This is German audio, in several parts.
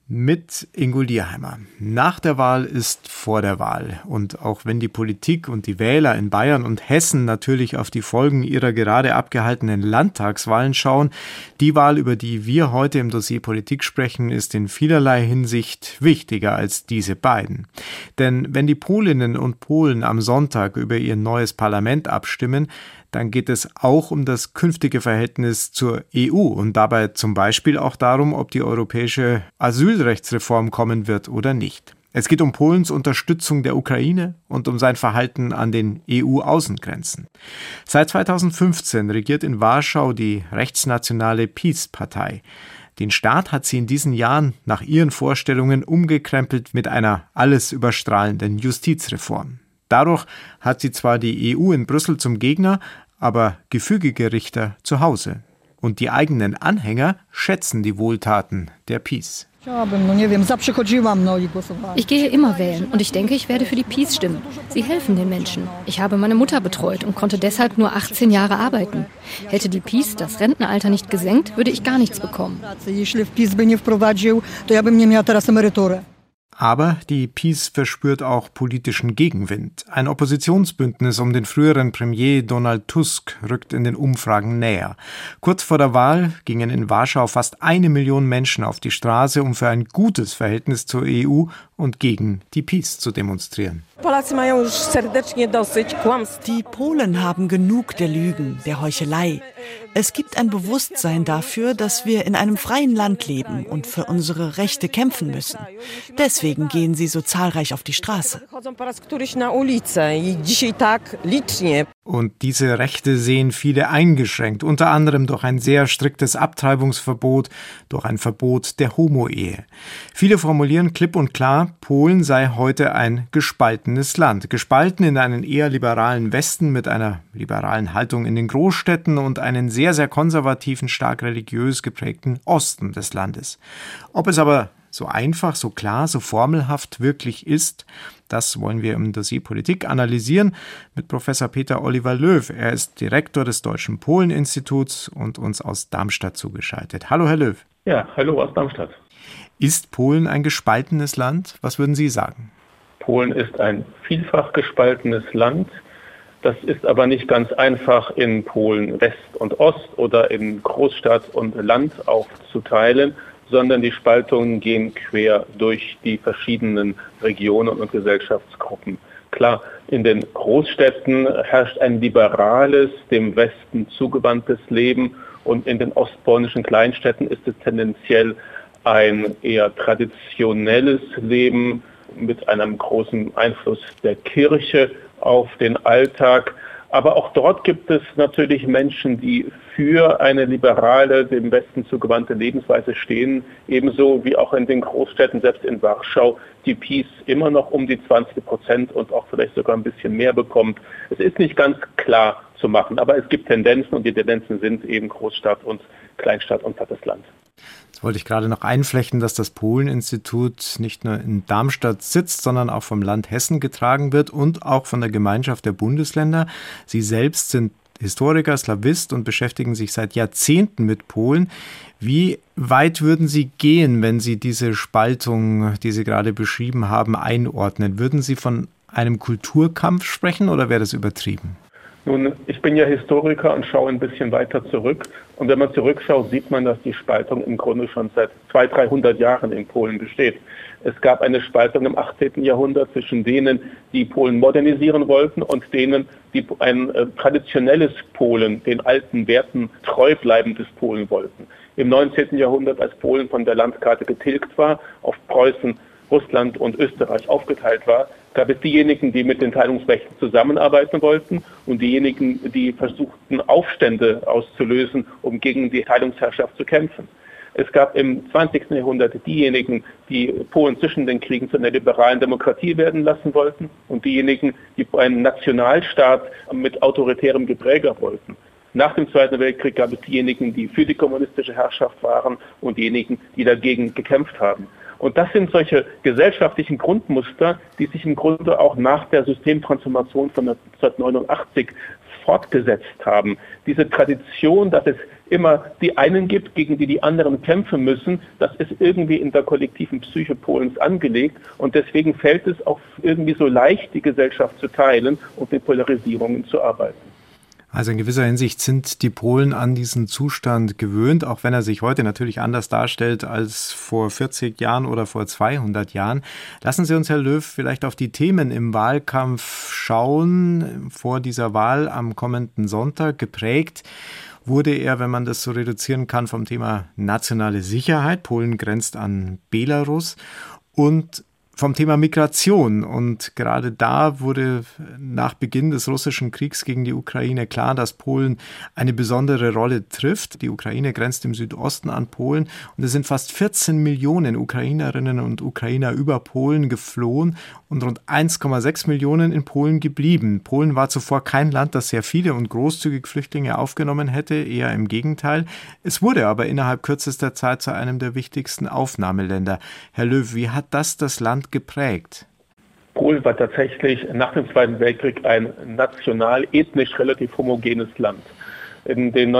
Mit Ingo Lierheimer. Nach der Wahl ist vor der Wahl. Und auch wenn die Politik und die Wähler in Bayern und Hessen natürlich auf die Folgen ihrer gerade abgehaltenen Landtagswahlen schauen, die Wahl, über die wir heute im Dossier Politik sprechen, ist in vielerlei Hinsicht wichtiger als diese beiden. Denn wenn die Polinnen und Polen am Sonntag über ihr neues Parlament abstimmen, dann geht es auch um das künftige Verhältnis zur EU und dabei zum Beispiel auch darum, ob die europäische Asylrechtsreform kommen wird oder nicht. Es geht um Polens Unterstützung der Ukraine und um sein Verhalten an den EU-Außengrenzen. Seit 2015 regiert in Warschau die rechtsnationale PiS-Partei. Den Staat hat sie in diesen Jahren nach ihren Vorstellungen umgekrempelt mit einer alles überstrahlenden Justizreform. Dadurch hat sie zwar die EU in Brüssel zum Gegner, aber gefügige Richter zu Hause. Und die eigenen Anhänger schätzen die Wohltaten der PiS. Ich gehe immer wählen und ich denke, ich werde für die PiS stimmen. Sie helfen den Menschen. Ich habe meine Mutter betreut und konnte deshalb nur 18 Jahre arbeiten. Hätte die PiS das Rentenalter nicht gesenkt, würde ich gar nichts bekommen. Aber die PiS verspürt auch politischen Gegenwind. Ein Oppositionsbündnis um den früheren Premier Donald Tusk rückt in den Umfragen näher. Kurz vor der Wahl gingen in Warschau fast 1 Million Menschen auf die Straße, um für ein gutes Verhältnis zur EU und gegen die PiS zu demonstrieren. Die Polen haben genug der Lügen, der Heuchelei. Es gibt ein Bewusstsein dafür, dass wir in einem freien Land leben und für unsere Rechte kämpfen müssen. Deswegen gehen sie so zahlreich auf die Straße. Und diese Rechte sehen viele eingeschränkt, unter anderem durch ein sehr striktes Abtreibungsverbot, durch ein Verbot der Homo-Ehe. Viele formulieren klipp und klar, Polen sei heute ein gespaltenes Land. Gespalten in einen eher liberalen Westen mit einer liberalen Haltung in den Großstädten und einen sehr, sehr konservativen, stark religiös geprägten Osten des Landes. Ob es aber so einfach, so klar, so formelhaft wirklich ist, das wollen wir im Dossier Politik analysieren mit Professor Peter Oliver Löw. Er ist Direktor des Deutschen Polen-Instituts und uns aus Darmstadt zugeschaltet. Hallo, Herr Löw. Ja, hallo aus Darmstadt. Ist Polen ein gespaltenes Land? Was würden Sie sagen? Polen ist ein vielfach gespaltenes Land. Das ist aber nicht ganz einfach in Polen West und Ost oder in Großstadt und Land aufzuteilen, sondern die Spaltungen gehen quer durch die verschiedenen Regionen und Gesellschaftsgruppen. Klar, in den Großstädten herrscht ein liberales, dem Westen zugewandtes Leben und in den ostpolnischen Kleinstädten ist es tendenziell ein eher traditionelles Leben mit einem großen Einfluss der Kirche auf den Alltag. Aber auch dort gibt es natürlich Menschen, die für eine liberale, dem Westen zugewandte Lebensweise stehen, ebenso wie auch in den Großstädten, selbst in Warschau, die PiS immer noch um die 20% und auch vielleicht sogar ein bisschen mehr bekommt. Es ist nicht ganz klar zu machen, aber es gibt Tendenzen und die Tendenzen sind eben Großstadt und Kleinstadt und plattes Land. Jetzt wollte ich gerade noch einflechten, dass das Polen-Institut nicht nur in Darmstadt sitzt, sondern auch vom Land Hessen getragen wird und auch von der Gemeinschaft der Bundesländer. Sie selbst sind Historiker, Slawist und beschäftigen sich seit Jahrzehnten mit Polen. Wie weit würden Sie gehen, wenn Sie diese Spaltung, die Sie gerade beschrieben haben, einordnen? Würden Sie von einem Kulturkampf sprechen oder wäre das übertrieben? Nun, ich bin ja Historiker und schaue ein bisschen weiter zurück. Und wenn man zurückschaut, sieht man, dass die Spaltung im Grunde schon seit 200-300 Jahren in Polen besteht. Es gab eine Spaltung im 18. Jahrhundert zwischen denen, die Polen modernisieren wollten und denen, die ein traditionelles Polen, den alten Werten treu bleibendes Polen wollten. Im 19. Jahrhundert, als Polen von der Landkarte getilgt war, auf Preußen, Russland und Österreich aufgeteilt war, gab es diejenigen, die mit den Teilungsmächten zusammenarbeiten wollten und diejenigen, die versuchten, Aufstände auszulösen, um gegen die Teilungsherrschaft zu kämpfen. Es gab im 20. Jahrhundert diejenigen, die Polen zwischen den Kriegen zu einer liberalen Demokratie werden lassen wollten und diejenigen, die einen Nationalstaat mit autoritärem Gepräge wollten. Nach dem Zweiten Weltkrieg gab es diejenigen, die für die kommunistische Herrschaft waren und diejenigen, die dagegen gekämpft haben. Und das sind solche gesellschaftlichen Grundmuster, die sich im Grunde auch nach der Systemtransformation von 1989 fortgesetzt haben. Diese Tradition, dass es immer die einen gibt, gegen die anderen kämpfen müssen, das ist irgendwie in der kollektiven Psyche Polens angelegt und deswegen fällt es auch irgendwie so leicht, die Gesellschaft zu teilen und mit Polarisierungen zu arbeiten. Also in gewisser Hinsicht sind die Polen an diesen Zustand gewöhnt, auch wenn er sich heute natürlich anders darstellt als vor 40 Jahren oder vor 200 Jahren. Lassen Sie uns, Herr Löw, vielleicht auf die Themen im Wahlkampf schauen. Vor dieser Wahl am kommenden Sonntag geprägt wurde er, wenn man das so reduzieren kann, vom Thema nationale Sicherheit. Polen grenzt an Belarus und vom Thema Migration. Und gerade da wurde nach Beginn des russischen Kriegs gegen die Ukraine klar, dass Polen eine besondere Rolle trifft. Die Ukraine grenzt im Südosten an Polen und es sind fast 14 Millionen Ukrainerinnen und Ukrainer über Polen geflohen und rund 1,6 Millionen in Polen geblieben. Polen war zuvor kein Land, das sehr viele und großzügig Flüchtlinge aufgenommen hätte, eher im Gegenteil. Es wurde aber innerhalb kürzester Zeit zu einem der wichtigsten Aufnahmeländer. Herr Löw, wie hat das Land geprägt? Polen war tatsächlich nach dem Zweiten Weltkrieg ein national, ethnisch relativ homogenes Land. In den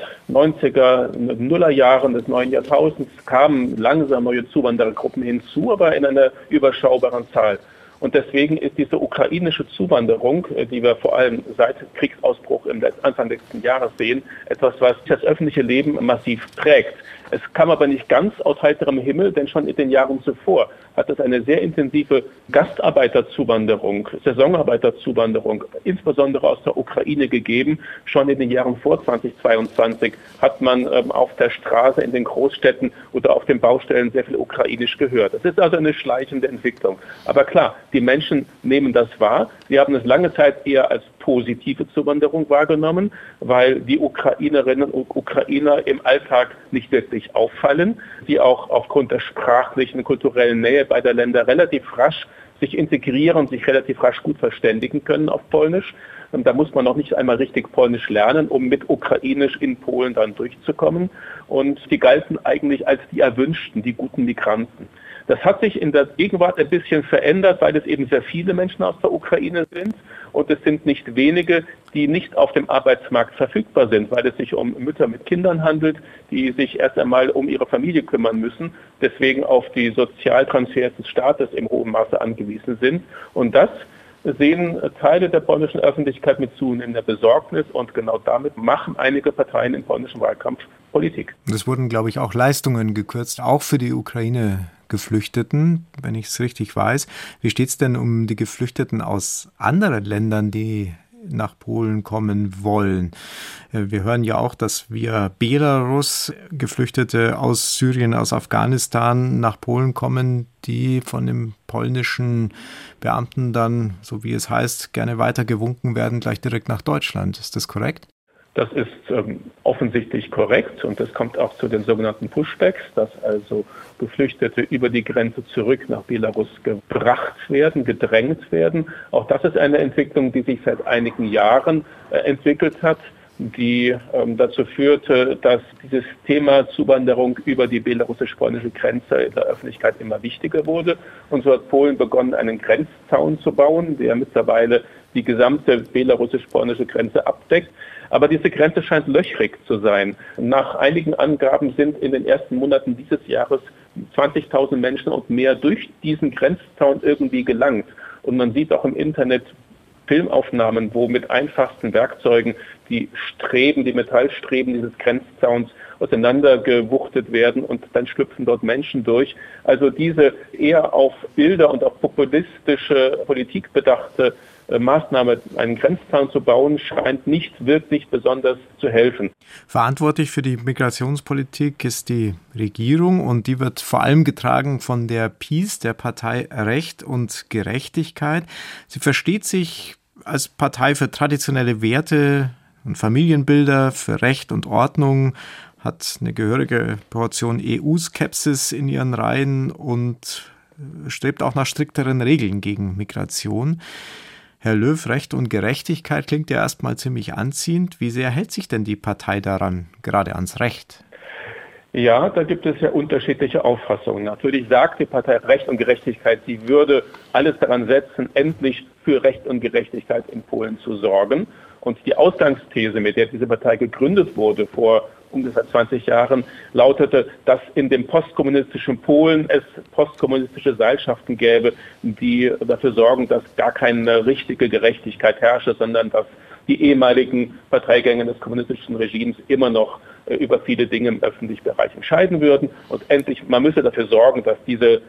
1990er, Nullerjahren des neuen Jahrtausends kamen langsam neue Zuwanderergruppen hinzu, aber in einer überschaubaren Zahl. Und deswegen ist diese ukrainische Zuwanderung, die wir vor allem seit Kriegsausbruch im Anfang letzten Jahres sehen, etwas, was das öffentliche Leben massiv prägt. Es kam aber nicht ganz aus heiterem Himmel, denn schon in den Jahren zuvor hat es eine sehr intensive Gastarbeiterzuwanderung, Saisonarbeiterzuwanderung, insbesondere aus der Ukraine gegeben. Schon in den Jahren vor 2022 hat man auf der Straße in den Großstädten oder auf den Baustellen sehr viel Ukrainisch gehört. Das ist also eine schleichende Entwicklung. Aber klar, die Menschen nehmen das wahr. Sie haben es lange Zeit eher als positive Zuwanderung wahrgenommen, weil die Ukrainerinnen und Ukrainer im Alltag nicht wirklich auffallen, die auch aufgrund der sprachlichen, kulturellen Nähe beider Länder relativ rasch sich integrieren, sich relativ rasch gut verständigen können auf Polnisch. Und da muss man noch nicht einmal richtig Polnisch lernen, um mit Ukrainisch in Polen dann durchzukommen. Und die galten eigentlich als die Erwünschten, die guten Migranten. Das hat sich in der Gegenwart ein bisschen verändert, weil es eben sehr viele Menschen aus der Ukraine sind. Und es sind nicht wenige, die nicht auf dem Arbeitsmarkt verfügbar sind, weil es sich um Mütter mit Kindern handelt, die sich erst einmal um ihre Familie kümmern müssen, deswegen auf die Sozialtransfers des Staates im hohen Maße angewiesen sind. Und das sehen Teile der polnischen Öffentlichkeit mit zunehmender Besorgnis und genau damit machen einige Parteien im polnischen Wahlkampf Politik. Es wurden, glaube ich, auch Leistungen gekürzt, auch für die Ukraine-Geflüchteten, wenn ich es richtig weiß. Wie steht es denn um die Geflüchteten aus anderen Ländern, die nach Polen kommen wollen? Wir hören ja auch, dass via Belarus Geflüchtete aus Syrien, aus Afghanistan nach Polen kommen, die von dem polnischen Beamten dann, so wie es heißt, gerne weitergewunken werden, gleich direkt nach Deutschland. Ist das korrekt? Das ist offensichtlich korrekt und es kommt auch zu den sogenannten Pushbacks, dass also Geflüchtete über die Grenze zurück nach Belarus gebracht werden, gedrängt werden. Auch das ist eine Entwicklung, die sich seit einigen Jahren entwickelt hat, die dazu führte, dass dieses Thema Zuwanderung über die belarussisch-polnische Grenze in der Öffentlichkeit immer wichtiger wurde. Und so hat Polen begonnen, einen Grenzzaun zu bauen, der mittlerweile die gesamte belarussisch-polnische Grenze abdeckt. Aber diese Grenze scheint löchrig zu sein. Nach einigen Angaben sind in den ersten Monaten dieses Jahres 20.000 Menschen und mehr durch diesen Grenzzaun irgendwie gelangt. Und man sieht auch im Internet Filmaufnahmen, wo mit einfachsten Werkzeugen die Metallstreben dieses Grenzzauns auseinandergewuchtet werden und dann schlüpfen dort Menschen durch. Also diese eher auf Bilder und auf populistische Politik bedachte Maßnahme, einen Grenzzaun zu bauen, scheint nicht wirklich besonders zu helfen. Verantwortlich für die Migrationspolitik ist die Regierung und die wird vor allem getragen von der PiS, der Partei Recht und Gerechtigkeit. Sie versteht sich als Partei für traditionelle Werte und Familienbilder, für Recht und Ordnung, hat eine gehörige Portion EU-Skepsis in ihren Reihen und strebt auch nach strikteren Regeln gegen Migration. Herr Löw, Recht und Gerechtigkeit klingt ja erstmal ziemlich anziehend. Wie sehr hält sich denn die Partei daran, gerade ans Recht? Ja, da gibt es ja unterschiedliche Auffassungen. Natürlich sagt die Partei Recht und Gerechtigkeit, sie würde alles daran setzen, endlich für Recht und Gerechtigkeit in Polen zu sorgen. Und die Ausgangsthese, mit der diese Partei gegründet wurde vor ungefähr 20 Jahren, lautete, dass in dem postkommunistischen Polen es postkommunistische Seilschaften gäbe, die dafür sorgen, dass gar keine richtige Gerechtigkeit herrsche, sondern dass die ehemaligen Parteigänger des kommunistischen Regimes immer noch über viele Dinge im öffentlichen Bereich entscheiden würden. Und endlich, man müsse dafür sorgen, dass diese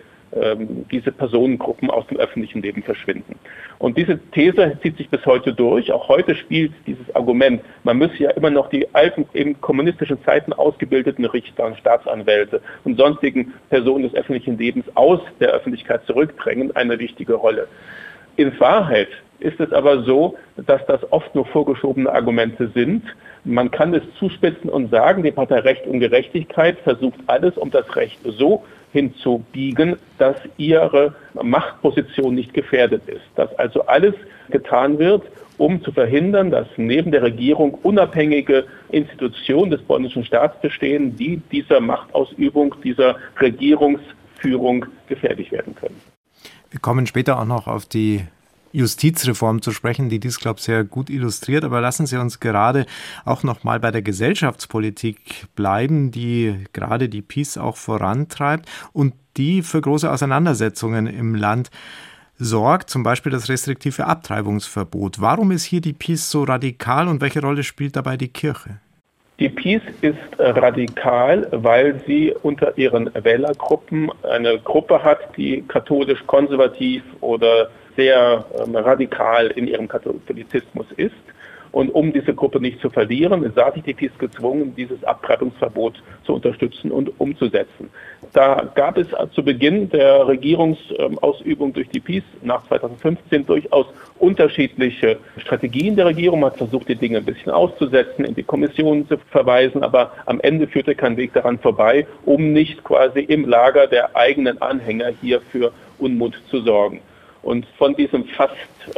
Personengruppen aus dem öffentlichen Leben verschwinden. Und diese These zieht sich bis heute durch. Auch heute spielt dieses Argument, man müsse ja immer noch die alten, in kommunistischen Zeiten ausgebildeten Richter und Staatsanwälte und sonstigen Personen des öffentlichen Lebens aus der Öffentlichkeit zurückdrängen, eine wichtige Rolle. In Wahrheit ist es aber so, dass das oft nur vorgeschobene Argumente sind. Man kann es zuspitzen und sagen, die Partei Recht und Gerechtigkeit versucht alles, um das Recht so hinzubiegen, dass ihre Machtposition nicht gefährdet ist. Dass also alles getan wird, um zu verhindern, dass neben der Regierung unabhängige Institutionen des polnischen Staats bestehen, die dieser Machtausübung, dieser Regierungsführung gefährlich werden können. Wir kommen später auch noch auf die Justizreform zu sprechen, die dies, glaube ich, sehr gut illustriert. Aber lassen Sie uns gerade auch noch mal bei der Gesellschaftspolitik bleiben, die gerade die PiS auch vorantreibt und die für große Auseinandersetzungen im Land sorgt, zum Beispiel das restriktive Abtreibungsverbot. Warum ist hier die PiS so radikal und welche Rolle spielt dabei die Kirche? Die PiS ist radikal, weil sie unter ihren Wählergruppen eine Gruppe hat, die katholisch-konservativ oder sehr radikal in ihrem Katholizismus ist. Und um diese Gruppe nicht zu verlieren, sah sich die PiS gezwungen, dieses Abtreibungsverbot zu unterstützen und umzusetzen. Da gab es zu Beginn der Regierungsausübung durch die PiS nach 2015 durchaus unterschiedliche Strategien der Regierung. Man hat versucht, die Dinge ein bisschen auszusetzen, in die Kommissionen zu verweisen, aber am Ende führte kein Weg daran vorbei, um nicht quasi im Lager der eigenen Anhänger hier für Unmut zu sorgen. Und von diesem fast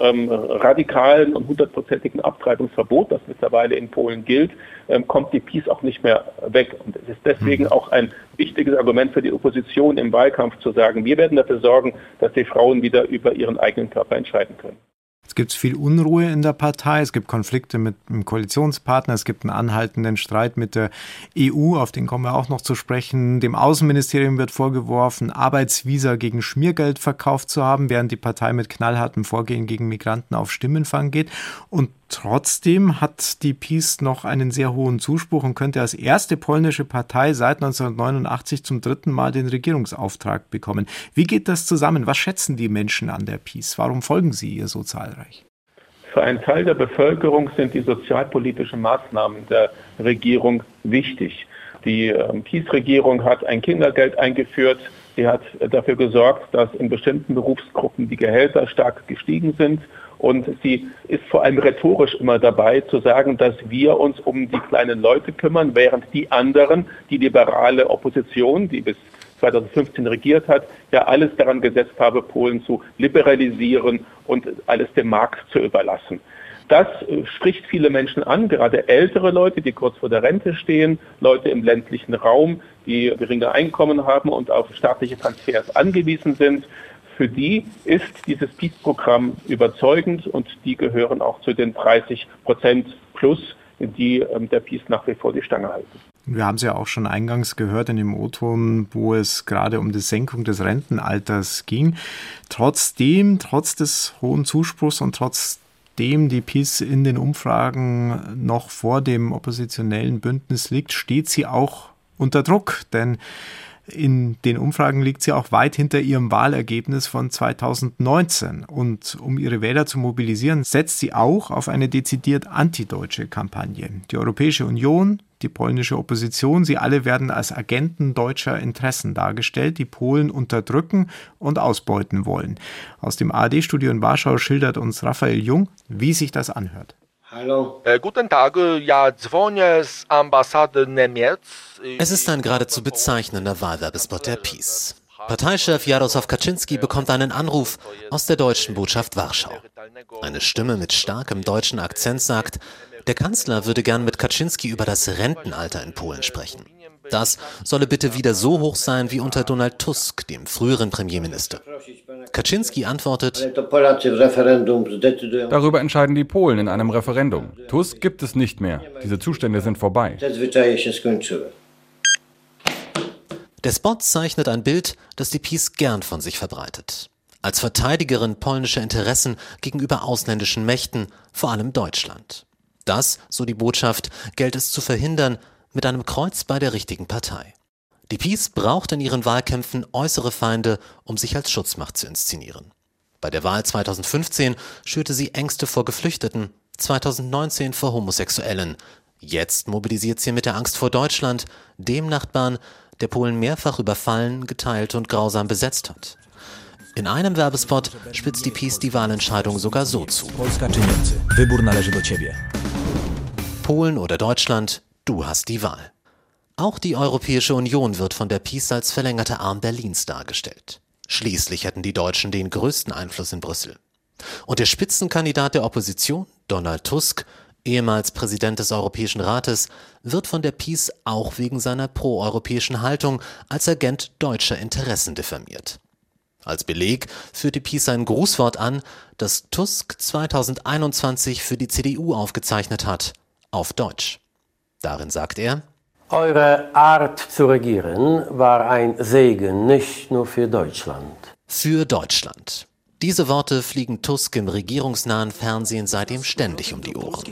radikalen und 100%igen Abtreibungsverbot, das mittlerweile in Polen gilt, kommt die PiS auch nicht mehr weg. Und es ist deswegen auch ein wichtiges Argument für die Opposition im Wahlkampf zu sagen, wir werden dafür sorgen, dass die Frauen wieder über ihren eigenen Körper entscheiden können. Es gibt viel Unruhe in der Partei, es gibt Konflikte mit dem Koalitionspartner, es gibt einen anhaltenden Streit mit der EU, auf den kommen wir auch noch zu sprechen. Dem Außenministerium wird vorgeworfen, Arbeitsvisa gegen Schmiergeld verkauft zu haben, während die Partei mit knallhartem Vorgehen gegen Migranten auf Stimmenfang geht. Und trotzdem hat die PiS noch einen sehr hohen Zuspruch und könnte als erste polnische Partei seit 1989 zum 3. Mal den Regierungsauftrag bekommen. Wie geht das zusammen? Was schätzen die Menschen an der PiS? Warum folgen sie ihr so zahlreich? Für einen Teil der Bevölkerung sind die sozialpolitischen Maßnahmen der Regierung wichtig. Die PiS-Regierung hat ein Kindergeld eingeführt. Sie hat dafür gesorgt, dass in bestimmten Berufsgruppen die Gehälter stark gestiegen sind. Und sie ist vor allem rhetorisch immer dabei, zu sagen, dass wir uns um die kleinen Leute kümmern, während die anderen, die liberale Opposition, die bis 2015 regiert hat, ja alles daran gesetzt habe, Polen zu liberalisieren und alles dem Markt zu überlassen. Das spricht viele Menschen an, gerade ältere Leute, die kurz vor der Rente stehen, Leute im ländlichen Raum, die geringe Einkommen haben und auf staatliche Transfers angewiesen sind. Für die ist dieses PiS-Programm überzeugend und die gehören auch zu den 30% plus, die der PiS nach wie vor die Stange halten. Wir haben es ja auch schon eingangs gehört in dem O-Ton, wo es gerade um die Senkung des Rentenalters ging. Trotz des hohen Zuspruchs und trotzdem die PiS in den Umfragen noch vor dem oppositionellen Bündnis liegt, steht sie auch unter Druck, denn in den Umfragen liegt sie auch weit hinter ihrem Wahlergebnis von 2019. Und um ihre Wähler zu mobilisieren, setzt sie auch auf eine dezidiert antideutsche Kampagne. Die Europäische Union, die polnische Opposition, sie alle werden als Agenten deutscher Interessen dargestellt, die Polen unterdrücken und ausbeuten wollen. Aus dem ARD-Studio in Warschau schildert uns Raphael Jung, wie sich das anhört. Hallo. Guten Tag, ja, dzwonię z ambasady Niemiec. Es ist ein geradezu bezeichnender Wahlwerbespot der PiS. Parteichef Jarosław Kaczyński bekommt einen Anruf aus der deutschen Botschaft Warschau. Eine Stimme mit starkem deutschen Akzent sagt, der Kanzler würde gern mit Kaczyński über das Rentenalter in Polen sprechen. Das solle bitte wieder so hoch sein wie unter Donald Tusk, dem früheren Premierminister. Kaczynski antwortet: Darüber entscheiden die Polen in einem Referendum. Tusk gibt es nicht mehr. Diese Zustände sind vorbei. Der Spot zeichnet ein Bild, das die PiS gern von sich verbreitet. Als Verteidigerin polnischer Interessen gegenüber ausländischen Mächten, vor allem Deutschland. Das, so die Botschaft, gilt es zu verhindern, mit einem Kreuz bei der richtigen Partei. Die PiS braucht in ihren Wahlkämpfen äußere Feinde, um sich als Schutzmacht zu inszenieren. Bei der Wahl 2015 schürte sie Ängste vor Geflüchteten, 2019 vor Homosexuellen. Jetzt mobilisiert sie mit der Angst vor Deutschland, dem Nachbarn, der Polen mehrfach überfallen, geteilt und grausam besetzt hat. In einem Werbespot spitzt die PiS die Wahlentscheidung sogar so zu: Polen oder Deutschland, du hast die Wahl. Auch die Europäische Union wird von der PiS als verlängerter Arm Berlins dargestellt. Schließlich hätten die Deutschen den größten Einfluss in Brüssel. Und der Spitzenkandidat der Opposition, Donald Tusk, ehemals Präsident des Europäischen Rates, wird von der PiS auch wegen seiner proeuropäischen Haltung als Agent deutscher Interessen diffamiert. Als Beleg führt die PiS ein Grußwort an, das Tusk 2021 für die CDU aufgezeichnet hat, auf Deutsch. Darin sagt er: Eure Art zu regieren war ein Segen, nicht nur für Deutschland. Für Deutschland. Diese Worte fliegen Tusk im regierungsnahen Fernsehen seitdem ständig um die Ohren.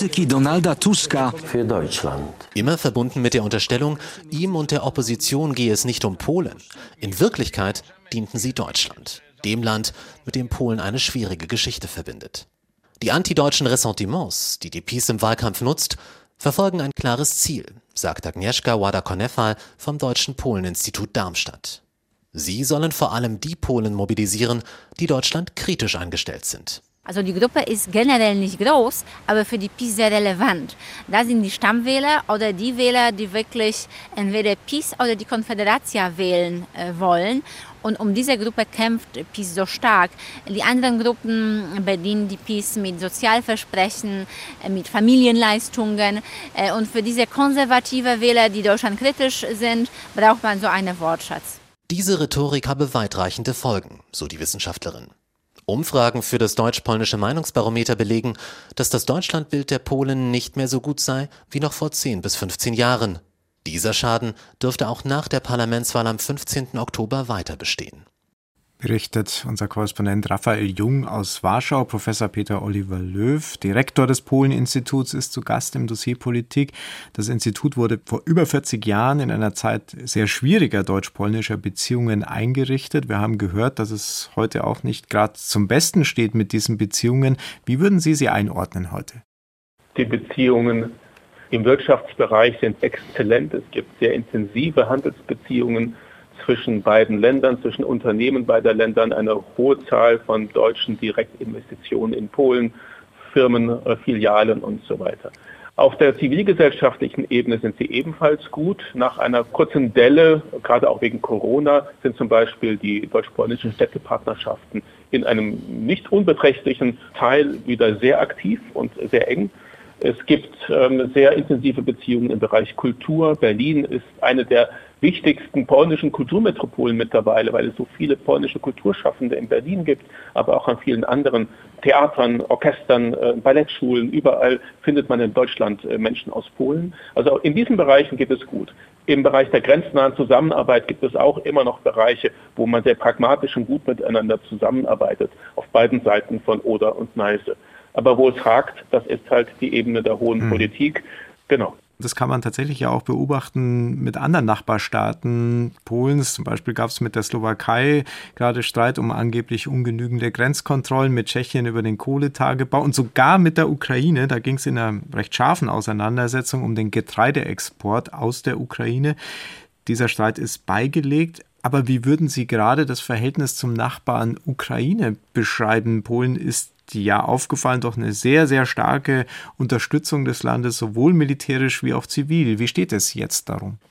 Für Deutschland. Immer verbunden mit der Unterstellung, ihm und der Opposition gehe es nicht um Polen. In Wirklichkeit dienten sie Deutschland, dem Land, mit dem Polen eine schwierige Geschichte verbindet. Die antideutschen Ressentiments, die die PiS im Wahlkampf nutzt, verfolgen ein klares Ziel, sagt Agnieszka Łada-Konefal vom Deutschen Polen-Institut Darmstadt. Sie sollen vor allem die Polen mobilisieren, die Deutschland kritisch eingestellt sind. Also die Gruppe ist generell nicht groß, aber für die PiS sehr relevant. Da sind die Stammwähler oder die Wähler, die wirklich entweder PiS oder die Konföderacja wählen wollen. Und um diese Gruppe kämpft PiS so stark. Die anderen Gruppen bedienen die PiS mit Sozialversprechen, mit Familienleistungen. Und für diese konservative Wähler, die deutschlandkritisch sind, braucht man so einen Wortschatz. Diese Rhetorik habe weitreichende Folgen, so die Wissenschaftlerin. Umfragen für das deutsch-polnische Meinungsbarometer belegen, dass das Deutschlandbild der Polen nicht mehr so gut sei wie noch vor 10 bis 15 Jahren. Dieser Schaden dürfte auch nach der Parlamentswahl am 15. Oktober weiter bestehen. Berichtet unser Korrespondent Raphael Jung aus Warschau. Professor Peter Oliver Löw, Direktor des Polen-Instituts, ist zu Gast im Dossier Politik. Das Institut wurde vor über 40 Jahren in einer Zeit sehr schwieriger deutsch-polnischer Beziehungen eingerichtet. Wir haben gehört, dass es heute auch nicht gerade zum Besten steht mit diesen Beziehungen. Wie würden Sie sie einordnen heute? Die Beziehungen im Wirtschaftsbereich sind exzellent. Es gibt sehr intensive Handelsbeziehungen zwischen beiden Ländern, zwischen Unternehmen beider Ländern, eine hohe Zahl von deutschen Direktinvestitionen in Polen, Firmen, Filialen und so weiter. Auf der zivilgesellschaftlichen Ebene sind sie ebenfalls gut. Nach einer kurzen Delle, gerade auch wegen Corona, sind zum Beispiel die deutsch-polnischen Städtepartnerschaften in einem nicht unbeträchtlichen Teil wieder sehr aktiv und sehr eng. Es gibt sehr intensive Beziehungen im Bereich Kultur. Berlin ist eine der wichtigsten polnischen Kulturmetropolen mittlerweile, weil es so viele polnische Kulturschaffende in Berlin gibt, aber auch an vielen anderen Theatern, Orchestern, Ballettschulen. Überall findet man in Deutschland Menschen aus Polen. Also in diesen Bereichen geht es gut. Im Bereich der grenznahen Zusammenarbeit gibt es auch immer noch Bereiche, wo man sehr pragmatisch und gut miteinander zusammenarbeitet, auf beiden Seiten von Oder und Neiße. Aber wo es hakt, das ist halt die Ebene der hohen Politik. Genau. Das kann man tatsächlich ja auch beobachten mit anderen Nachbarstaaten Polens. Zum Beispiel gab es mit der Slowakei gerade Streit um angeblich ungenügende Grenzkontrollen, mit Tschechien über den Kohletagebau und sogar mit der Ukraine. Da ging es in einer recht scharfen Auseinandersetzung um den Getreideexport aus der Ukraine. Dieser Streit ist beigelegt. Aber wie würden Sie gerade das Verhältnis zum Nachbarn Ukraine beschreiben? Polen ist ja aufgefallen durch eine sehr, sehr starke Unterstützung des Landes, sowohl militärisch wie auch zivil. Wie steht es jetzt darum?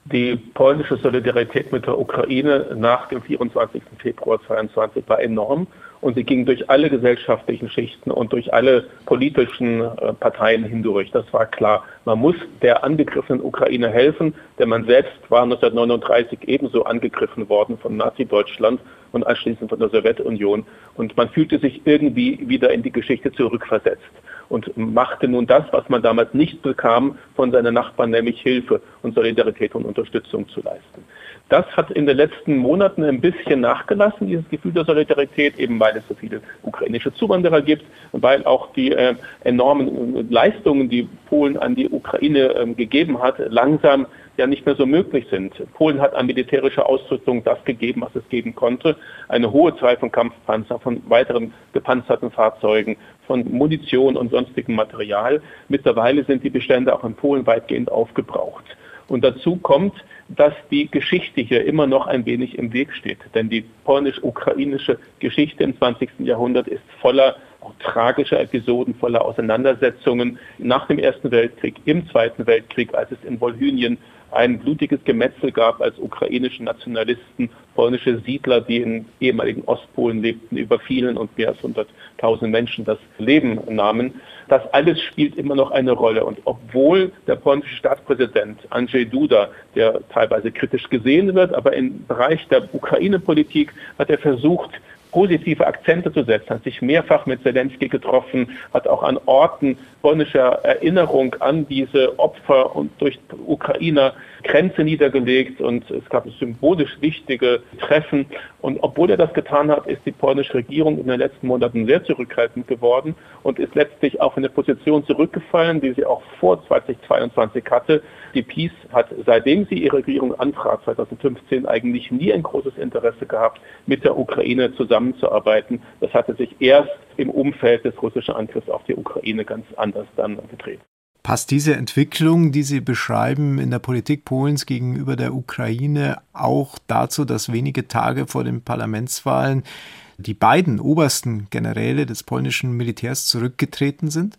Die polnische Solidarität mit der Ukraine nach dem 24. Februar 2022 war enorm und sie ging durch alle gesellschaftlichen Schichten und durch alle politischen Parteien hindurch. Das war klar. Man muss der angegriffenen Ukraine helfen, denn man selbst war 1939 ebenso angegriffen worden von Nazi-Deutschland und anschließend von der Sowjetunion. Und man fühlte sich irgendwie wieder in die Geschichte zurückversetzt und machte nun das, was man damals nicht bekam von seinen Nachbarn, nämlich Hilfe und Solidarität und Unterstützung zu leisten. Das hat in den letzten Monaten ein bisschen nachgelassen, dieses Gefühl der Solidarität, eben weil es so viele ukrainische Zuwanderer gibt, weil auch die enormen Leistungen, die Polen an die Ukraine gegeben hat, langsam ja nicht mehr so möglich sind. Polen hat an militärischer Ausrüstung das gegeben, was es geben konnte. Eine hohe Zahl von Kampfpanzern, von weiteren gepanzerten Fahrzeugen, von Munition und sonstigem Material. Mittlerweile sind die Bestände auch in Polen weitgehend aufgebraucht. Und dazu kommt, dass die Geschichte hier immer noch ein wenig im Weg steht. Denn die polnisch-ukrainische Geschichte im 20. Jahrhundert ist voller auch tragischer Episoden, voller Auseinandersetzungen nach dem Ersten Weltkrieg, im Zweiten Weltkrieg, als es in Wolhynien ein blutiges Gemetzel gab, als ukrainische Nationalisten polnische Siedler, die in ehemaligen Ostpolen lebten, überfielen und mehr als 100.000 Menschen das Leben nahmen. Das alles spielt immer noch eine Rolle. Und obwohl der polnische Staatspräsident Andrzej Duda, der teilweise kritisch gesehen wird, aber im Bereich der Ukraine-Politik hat er versucht, positive Akzente zu setzen, hat sich mehrfach mit Zelensky getroffen, hat auch an Orten polnischer Erinnerung an diese Opfer und durch Ukrainer Grenze niedergelegt und es gab symbolisch wichtige Treffen. Und obwohl er das getan hat, ist die polnische Regierung in den letzten Monaten sehr zurückhaltend geworden und ist letztlich auf eine Position zurückgefallen, die sie auch vor 2022 hatte. Die PiS hat, seitdem sie ihre Regierung antrat, 2015, eigentlich nie ein großes Interesse gehabt, mit der Ukraine zusammenzuarbeiten. Das hatte sich erst im Umfeld des russischen Angriffs auf die Ukraine ganz anders dann gedreht. Passt diese Entwicklung, die Sie beschreiben in der Politik Polens gegenüber der Ukraine, auch dazu, dass wenige Tage vor den Parlamentswahlen die beiden obersten Generäle des polnischen Militärs zurückgetreten sind?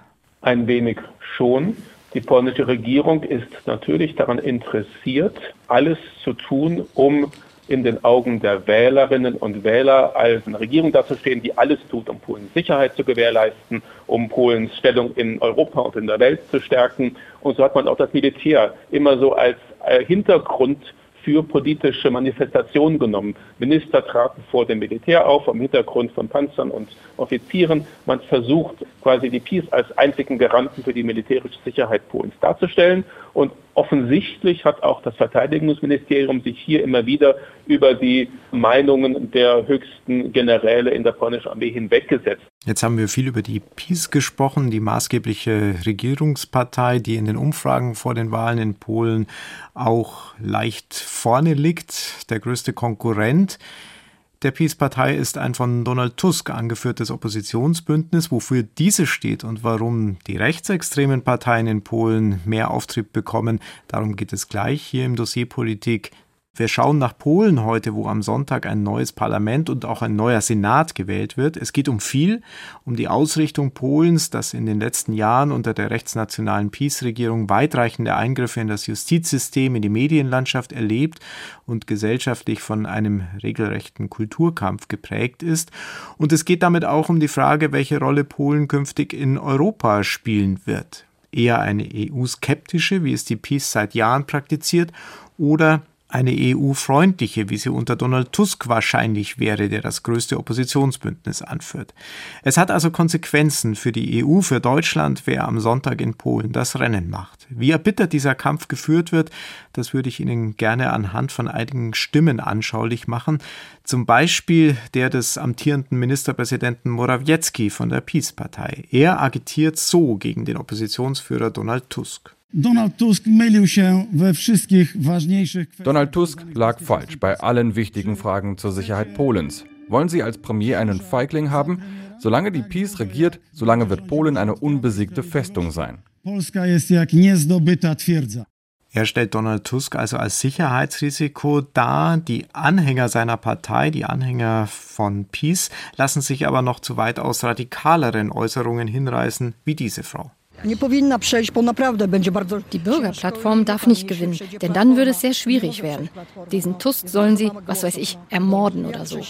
Ein wenig schon. Die polnische Regierung ist natürlich daran interessiert, alles zu tun, um in den Augen der Wählerinnen und Wähler als eine Regierung dazustehen, die alles tut, um Polens Sicherheit zu gewährleisten, um Polens Stellung in Europa und in der Welt zu stärken. Und so hat man auch das Militär immer so als Hintergrund für politische Manifestationen genommen. Minister traten vor dem Militär auf, am Hintergrund von Panzern und Offizieren. Man versucht quasi die PiS als einzigen Garanten für die militärische Sicherheit Polens darzustellen. Und offensichtlich hat auch das Verteidigungsministerium sich hier immer wieder über die Meinungen der höchsten Generäle in der polnischen Armee hinweggesetzt. Jetzt haben wir viel über die PiS gesprochen, die maßgebliche Regierungspartei, die in den Umfragen vor den Wahlen in Polen auch leicht vorne liegt, der größte Konkurrent der PiS-Partei ist ein von Donald Tusk angeführtes Oppositionsbündnis. Wofür diese steht und warum die rechtsextremen Parteien in Polen mehr Auftrieb bekommen, darum geht es gleich hier im Dossier Politik. Wir schauen nach Polen heute, wo am Sonntag ein neues Parlament und auch ein neuer Senat gewählt wird. Es geht um viel, um die Ausrichtung Polens, das in den letzten Jahren unter der rechtsnationalen PiS-Regierung weitreichende Eingriffe in das Justizsystem, in die Medienlandschaft erlebt und gesellschaftlich von einem regelrechten Kulturkampf geprägt ist. Und es geht damit auch um die Frage, welche Rolle Polen künftig in Europa spielen wird. Eher eine EU-skeptische, wie es die PiS seit Jahren praktiziert, oder eine EU-freundliche, wie sie unter Donald Tusk wahrscheinlich wäre, der das größte Oppositionsbündnis anführt. Es hat also Konsequenzen für die EU, für Deutschland, wer am Sonntag in Polen das Rennen macht. Wie erbittert dieser Kampf geführt wird, das würde ich Ihnen gerne anhand von einigen Stimmen anschaulich machen. Zum Beispiel der des amtierenden Ministerpräsidenten Morawiecki von der PiS-Partei. Er agitiert so gegen den Oppositionsführer Donald Tusk. Donald Tusk lag falsch bei allen wichtigen Fragen zur Sicherheit Polens. Wollen Sie als Premier einen Feigling haben? Solange die PiS regiert, solange wird Polen eine unbesiegte Festung sein. Er stellt Donald Tusk also als Sicherheitsrisiko dar. Die Anhänger seiner Partei, die Anhänger von PiS, lassen sich aber noch zu weitaus radikaleren Äußerungen hinreißen, wie diese Frau. Die Bürgerplattform darf nicht gewinnen, denn dann würde es sehr schwierig werden. Diesen Tusk sollen sie, was weiß ich, ermorden oder so.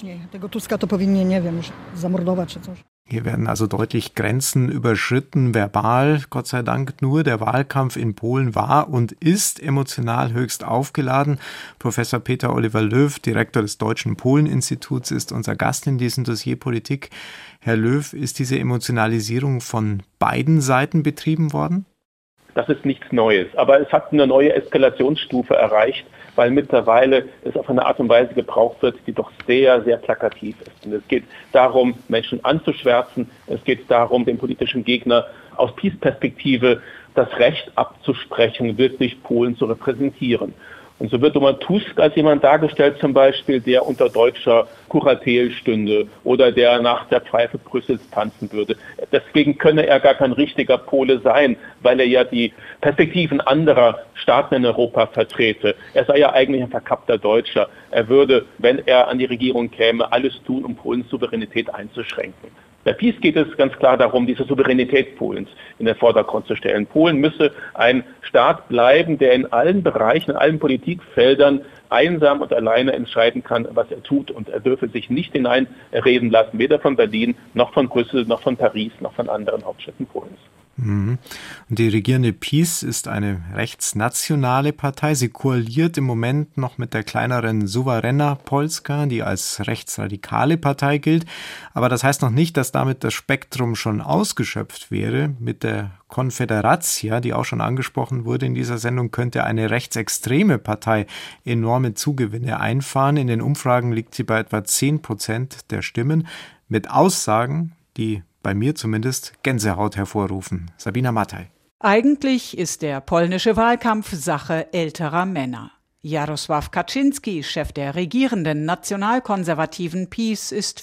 Hier werden also deutlich Grenzen überschritten, verbal. Gott sei Dank nur. Der Wahlkampf in Polen war und ist emotional höchst aufgeladen. Professor Peter Oliver Löw, Direktor des Deutschen Polen-Instituts, ist unser Gast in diesem Dossier Politik. Herr Löw, ist diese Emotionalisierung von beiden Seiten betrieben worden? Das ist nichts Neues, aber es hat eine neue Eskalationsstufe erreicht, weil mittlerweile es auf eine Art und Weise gebraucht wird, die doch sehr, sehr plakativ ist. Und es geht darum, Menschen anzuschwärzen, es geht darum, dem politischen Gegner aus PiS-Perspektive das Recht abzusprechen, wirklich Polen zu repräsentieren. Und so wird Donald Tusk als jemand dargestellt zum Beispiel, der unter deutscher Kuratel stünde oder der nach der Pfeife Brüssels tanzen würde. Deswegen könne er gar kein richtiger Pole sein, weil er ja die Perspektiven anderer Staaten in Europa vertrete. Er sei ja eigentlich ein verkappter Deutscher. Er würde, wenn er an die Regierung käme, alles tun, um Polens Souveränität einzuschränken. Bei PiS geht es ganz klar darum, diese Souveränität Polens in den Vordergrund zu stellen. Polen müsse ein Staat bleiben, der in allen Bereichen, in allen Politikfeldern einsam und alleine entscheiden kann, was er tut. Und er dürfe sich nicht hineinreden lassen, weder von Berlin, noch von Brüssel, noch von Paris, noch von anderen Hauptstädten Polens. Und die regierende PiS ist eine rechtsnationale Partei. Sie koaliert im Moment noch mit der kleineren Suwerenna Polska, die als rechtsradikale Partei gilt. Aber das heißt noch nicht, dass damit das Spektrum schon ausgeschöpft wäre. Mit der Konfederacja, die auch schon angesprochen wurde in dieser Sendung, könnte eine rechtsextreme Partei enorme Zugewinne einfahren. In den Umfragen liegt sie bei etwa 10% der Stimmen, mit Aussagen, die bei mir zumindest Gänsehaut hervorrufen. Sabina Mattei. Eigentlich ist der polnische Wahlkampf Sache älterer Männer. Jarosław Kaczynski, Chef der regierenden nationalkonservativen PiS, ist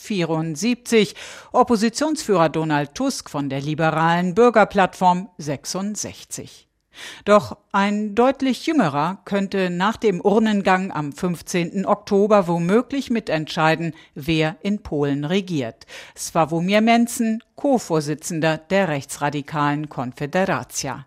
74, Oppositionsführer Donald Tusk von der liberalen Bürgerplattform 66. Doch ein deutlich jüngerer könnte nach dem Urnengang am 15. Oktober womöglich mitentscheiden, wer in Polen regiert. Sławomir Mencen, Co-Vorsitzender der rechtsradikalen Konfederacja.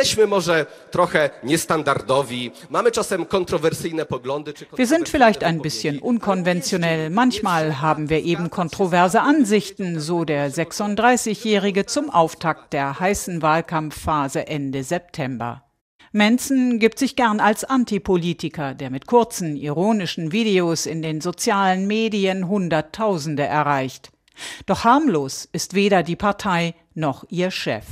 Wir sind vielleicht ein bisschen unkonventionell. Manchmal haben wir eben kontroverse Ansichten, so der 36-Jährige zum Auftakt der heißen Wahlkampfphase Ende September. Mencen gibt sich gern als Antipolitiker, der mit kurzen, ironischen Videos in den sozialen Medien Hunderttausende erreicht. Doch harmlos ist weder die Partei noch ihr Chef.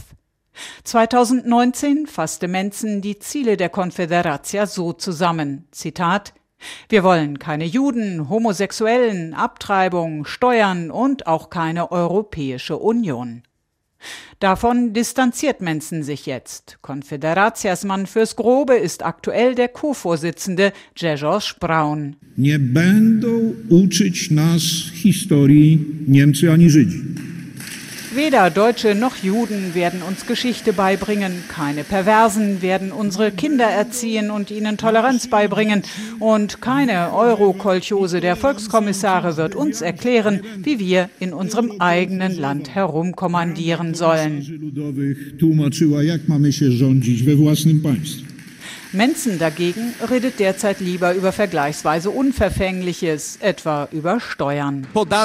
2019 fasste Mencen die Ziele der Konfederacja so zusammen, Zitat: Wir wollen keine Juden, Homosexuellen, Abtreibung, Steuern und auch keine Europäische Union. Davon distanziert Mencen sich jetzt. Konfederacjasmann fürs Grobe ist aktuell der Co-Vorsitzende Grzegorz Braun. Nie będą uczyć nas historii Niemcy ani Żydzi. Weder Deutsche noch Juden werden uns Geschichte beibringen, keine Perversen werden unsere Kinder erziehen und ihnen Toleranz beibringen und keine Euro-Kolchose der Volkskommissare wird uns erklären, wie wir in unserem eigenen Land herumkommandieren sollen. Mencen dagegen redet derzeit lieber über vergleichsweise Unverfängliches, etwa über Steuern.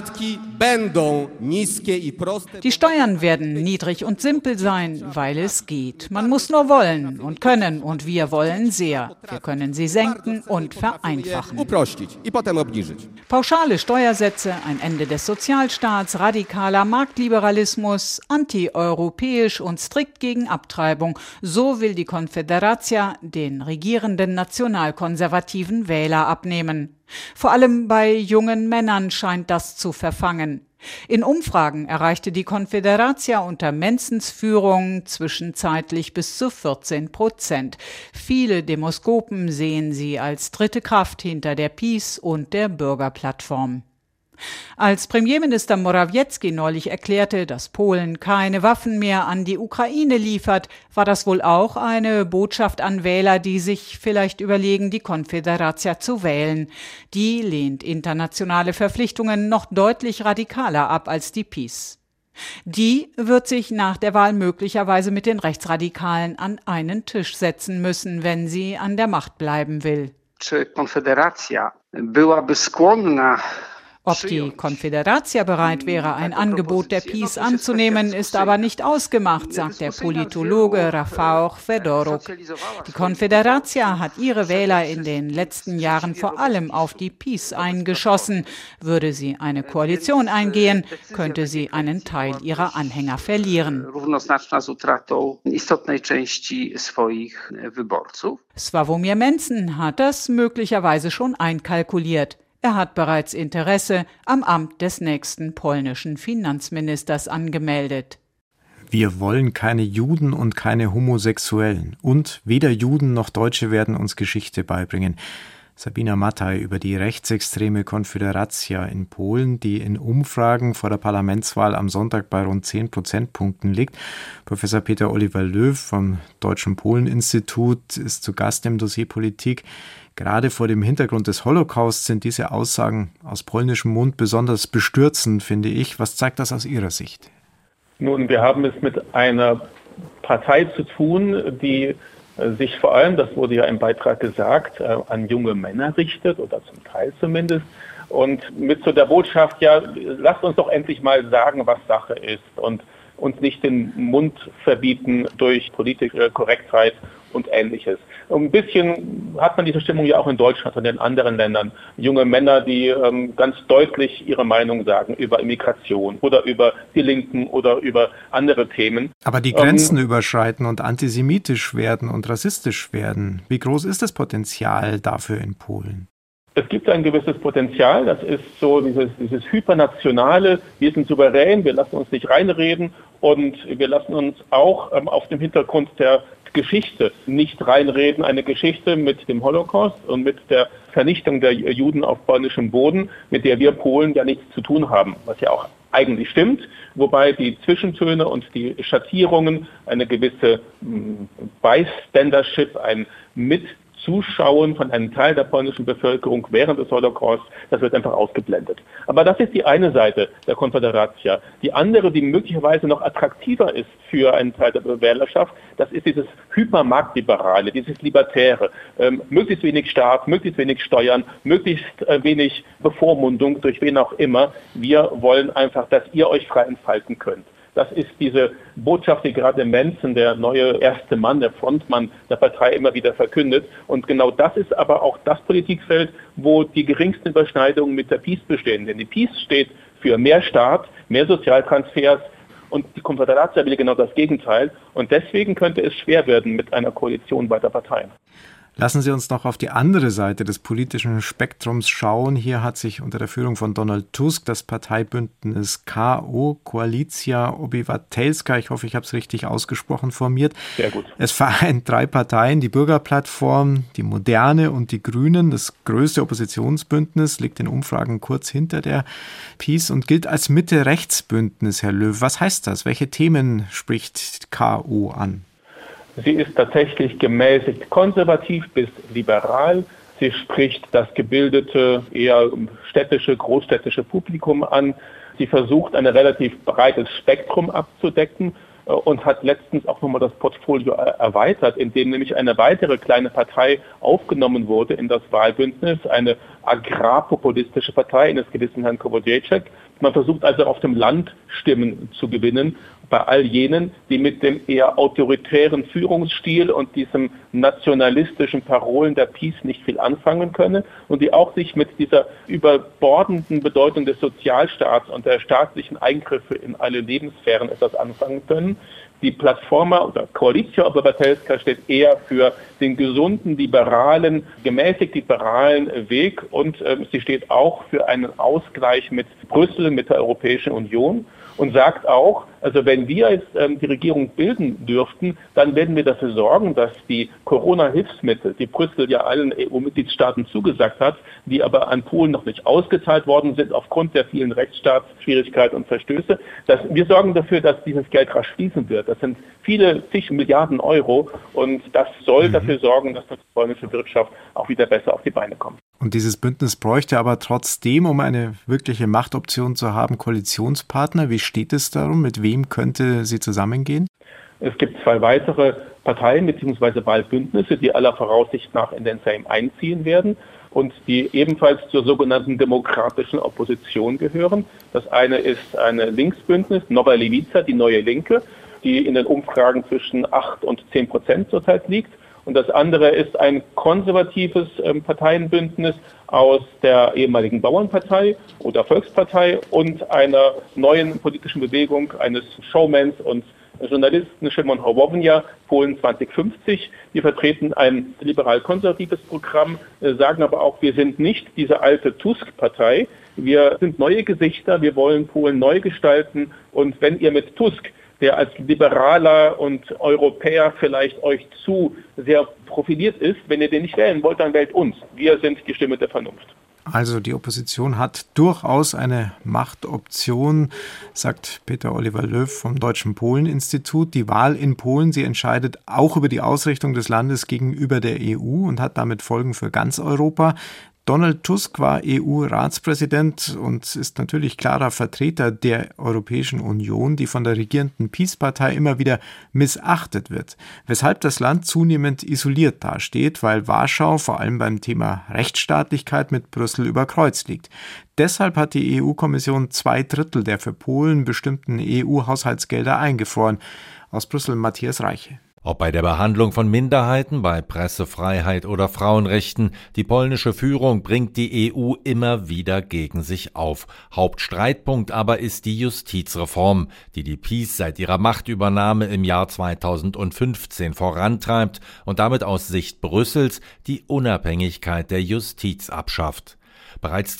Die Steuern werden niedrig und simpel sein, weil es geht. Man muss nur wollen und können und wir wollen sehr. Wir können sie senken und vereinfachen. Pauschale Steuersätze, ein Ende des Sozialstaats, radikaler Marktliberalismus, antieuropäisch und strikt gegen Abtreibung. So will die Konfederacja den regierenden nationalkonservativen Wähler abnehmen. Vor allem bei jungen Männern scheint das zu verfangen. In Umfragen erreichte die Konfederacja unter Mencens Führung zwischenzeitlich bis zu 14%. Viele Demoskopen sehen sie als dritte Kraft hinter der PiS und der Bürgerplattform. Als Premierminister Morawiecki neulich erklärte, dass Polen keine Waffen mehr an die Ukraine liefert, war das wohl auch eine Botschaft an Wähler, die sich vielleicht überlegen, die Konfederacja zu wählen. Die lehnt internationale Verpflichtungen noch deutlich radikaler ab als die PiS. Die wird sich nach der Wahl möglicherweise mit den Rechtsradikalen an einen Tisch setzen müssen, wenn sie an der Macht bleiben will. Ob die Konfederacja bereit wäre, ein Angebot der PiS anzunehmen, ist aber nicht ausgemacht, sagt der Politologe Rafał Fedoruk. Die Konfederacja hat ihre Wähler in den letzten Jahren vor allem auf die PiS eingeschossen. Würde sie eine Koalition eingehen, könnte sie einen Teil ihrer Anhänger verlieren. Sławomir Mencen hat das möglicherweise schon einkalkuliert. Er hat bereits Interesse am Amt des nächsten polnischen Finanzministers angemeldet. Wir wollen keine Juden und keine Homosexuellen. Und weder Juden noch Deutsche werden uns Geschichte beibringen. Sabina Mattei über die rechtsextreme Konfederacja in Polen, die in Umfragen vor der Parlamentswahl am Sonntag bei rund 10 Prozentpunkten liegt. Professor Peter Oliver Löw vom Deutschen Polen-Institut ist zu Gast im Dossier Politik. Gerade vor dem Hintergrund des Holocaust sind diese Aussagen aus polnischem Mund besonders bestürzend, finde ich. Was zeigt das aus Ihrer Sicht? Nun, wir haben es mit einer Partei zu tun, die sich vor allem, das wurde ja im Beitrag gesagt, an junge Männer richtet, oder zum Teil zumindest. Und mit so der Botschaft, ja, lasst uns doch endlich mal sagen, was Sache ist und uns nicht den Mund verbieten durch politische Korrektheit und Ähnliches. Ein bisschen hat man diese Stimmung ja auch in Deutschland und in anderen Ländern. Junge Männer, die ganz deutlich ihre Meinung sagen über Immigration oder über die Linken oder über andere Themen. Aber die Grenzen überschreiten und antisemitisch werden und rassistisch werden. Wie groß ist das Potenzial dafür in Polen? Es gibt ein gewisses Potenzial, das ist so dieses hypernationale, wir sind souverän, wir lassen uns nicht reinreden und wir lassen uns auch auf dem Hintergrund der Geschichte nicht reinreden, eine Geschichte mit dem Holocaust und mit der Vernichtung der Juden auf polnischem Boden, mit der wir Polen ja nichts zu tun haben, was ja auch eigentlich stimmt, wobei die Zwischentöne und die Schattierungen, eine gewisse Bystandership, ein Mitzuschauen von einem Teil der polnischen Bevölkerung während des Holocaust, das wird einfach ausgeblendet. Aber das ist die eine Seite der Konföderacja. Die andere, die möglicherweise noch attraktiver ist für einen Teil der Wählerschaft, das ist dieses Hypermarktliberale, dieses Libertäre. Möglichst wenig Staat, möglichst wenig Steuern, möglichst wenig Bevormundung durch wen auch immer. Wir wollen einfach, dass ihr euch frei entfalten könnt. Das ist diese Botschaft, die gerade Mencen, der neue erste Mann, der Frontmann der Partei, immer wieder verkündet. Und genau das ist aber auch das Politikfeld, wo die geringsten Überschneidungen mit der PiS bestehen. Denn die PiS steht für mehr Staat, mehr Sozialtransfers und die Konföderacja will genau das Gegenteil. Und deswegen könnte es schwer werden mit einer Koalition beider Parteien. Lassen Sie uns noch auf die andere Seite des politischen Spektrums schauen. Hier hat sich unter der Führung von Donald Tusk das Parteibündnis KO, Koalicja Obywatelska, ich hoffe, ich habe es richtig ausgesprochen, formiert. Sehr gut. Es vereint 3 Parteien, die Bürgerplattform, die Moderne und die Grünen. Das größte Oppositionsbündnis liegt in Umfragen kurz hinter der PiS und gilt als Mitte-Rechts-Bündnis, Herr Löw. Was heißt das? Welche Themen spricht KO an? Sie ist tatsächlich gemäßigt konservativ bis liberal. Sie spricht das gebildete, eher städtische, großstädtische Publikum an. Sie versucht, ein relativ breites Spektrum abzudecken und hat letztens auch nochmal das Portfolio erweitert, indem nämlich eine weitere kleine Partei aufgenommen wurde in das Wahlbündnis, eine agrarpopulistische Partei eines gewissen Herrn Kołodziejczak. Man versucht also auf dem Land Stimmen zu gewinnen, bei all jenen, die mit dem eher autoritären Führungsstil und diesem nationalistischen Parolen der PiS nicht viel anfangen können und die auch sich mit dieser überbordenden Bedeutung des Sozialstaats und der staatlichen Eingriffe in alle Lebenssphären etwas anfangen können. Die Plattforma oder Koalicja Obywatelska steht eher für den gesunden, liberalen, gemäßigt liberalen Weg und sie steht auch für einen Ausgleich mit Brüssel, mit der Europäischen Union. Und sagt auch, also wenn wir jetzt die Regierung bilden dürften, dann werden wir dafür sorgen, dass die Corona-Hilfsmittel, die Brüssel ja allen EU-Mitgliedstaaten zugesagt hat, die aber an Polen noch nicht ausgezahlt worden sind aufgrund der vielen Rechtsstaatsschwierigkeiten und Verstöße, dass wir sorgen dafür, dass dieses Geld rasch fließen wird. Das sind viele zig Milliarden Euro und das soll dafür sorgen, dass die polnische Wirtschaft auch wieder besser auf die Beine kommt. Und dieses Bündnis bräuchte aber trotzdem, um eine wirkliche Machtoption zu haben, Koalitionspartner. Wie steht es darum? Mit wem könnte sie zusammengehen? Es gibt 2 weitere Parteien bzw. Wahlbündnisse, die aller Voraussicht nach in den Sejm einziehen werden und die ebenfalls zur sogenannten demokratischen Opposition gehören. Das eine ist ein Linksbündnis, Nova Levica, die Neue Linke, die in den Umfragen zwischen 8 und 10% zurzeit liegt. Und das andere ist ein konservatives Parteienbündnis aus der ehemaligen Bauernpartei oder Volkspartei und einer neuen politischen Bewegung eines Showmans und Journalisten, Szymon Hołownia, Polen 2050. Die vertreten ein liberal-konservatives Programm, sagen aber auch, wir sind nicht diese alte Tusk-Partei. Wir sind neue Gesichter, wir wollen Polen neu gestalten. Und wenn ihr mit Tusk, der als Liberaler und Europäer vielleicht euch zu sehr profiliert ist, wenn ihr den nicht wählen wollt, dann wählt uns. Wir sind die Stimme der Vernunft. Also die Opposition hat durchaus eine Machtoption, sagt Peter Oliver Löw vom Deutschen Polen-Institut. Die Wahl in Polen, sie entscheidet auch über die Ausrichtung des Landes gegenüber der EU und hat damit Folgen für ganz Europa. Donald Tusk war EU-Ratspräsident und ist natürlich klarer Vertreter der Europäischen Union, die von der regierenden PiS-Partei immer wieder missachtet wird, weshalb das Land zunehmend isoliert dasteht, weil Warschau vor allem beim Thema Rechtsstaatlichkeit mit Brüssel über Kreuz liegt. Deshalb hat die EU-Kommission 2/3 der für Polen bestimmten EU-Haushaltsgelder eingefroren. Aus Brüssel Matthias Reiche. Ob bei der Behandlung von Minderheiten, bei Pressefreiheit oder Frauenrechten, die polnische Führung bringt die EU immer wieder gegen sich auf. Hauptstreitpunkt aber ist die Justizreform, die PiS seit ihrer Machtübernahme im Jahr 2015 vorantreibt und damit aus Sicht Brüssels die Unabhängigkeit der Justiz abschafft. Bereits